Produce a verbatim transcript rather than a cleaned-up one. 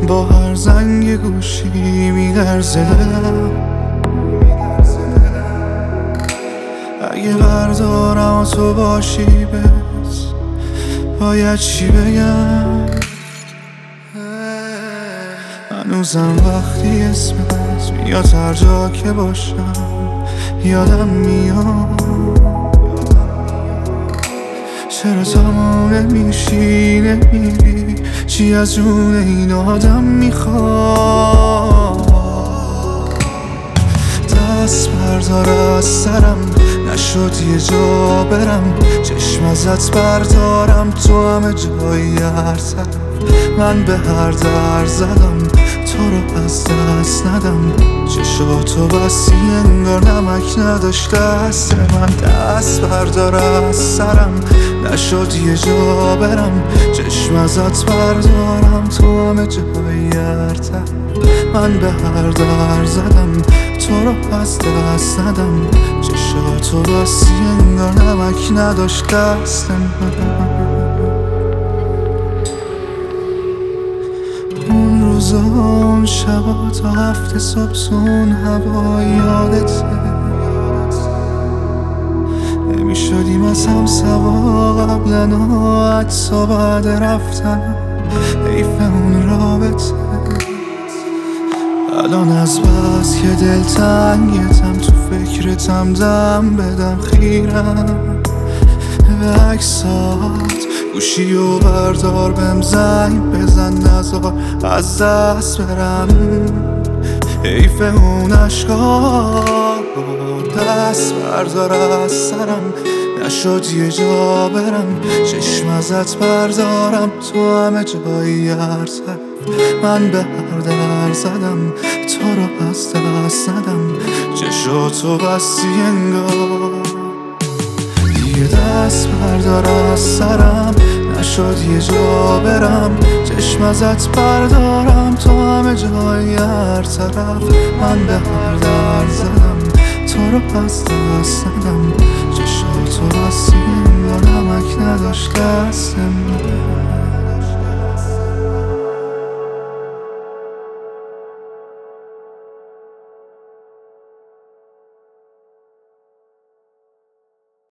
با هر زنگ گوشی میلرزه دلم. اگه بردارم و تو باشی بس باید چی بگم؟ هنوزم وقتی اسمت میاد هر جا که باشم یادم میاد. چرا تمام نمیشی نمیری؟ چی از جون این آدم میخواد؟ دست بردار از سرم نشد یه جا برم، چشم ازت بردارم تو همه جایی هر طرف. من به هر در زدم تو رو از دست ندم، چشاتو بسی انگار نمک نداشت دست من. دست بردار از سرم نشد یه جا برم، چشم ازت بردارم تو همه جایی هر طرف. من به هر در زدم تو رو از دست ندم، چشاتو بسی انگار نمک نداشت دست من. اون روزا اون شبا تا هفته صبح سون هوا یادته، نمیشدیم از هم سوا قبلن و حتی بعد رفتن. حیف اون رابطه الان از بس که دل تنگتم تو فکرتم دم بدم خیرم به عکسات. گوشی و بردار بهم زنگ بزن نزار از دست برم. حیف اون عشقا دست بردار از سرم نشد یه جا برم، چشم ازت بردارم تو همه جایی هر طرف. من به هر در زدم تو رو از دست ندم، چشاتو بستی انگار. دیگه دست بردار از سرم نشد یه جا برم، چشم ازت بردارم تو همه جایی هر طرف. من به هر در زدم تو رو از دست ندم، چشاتو بستی انگار نمک نداشت دست من.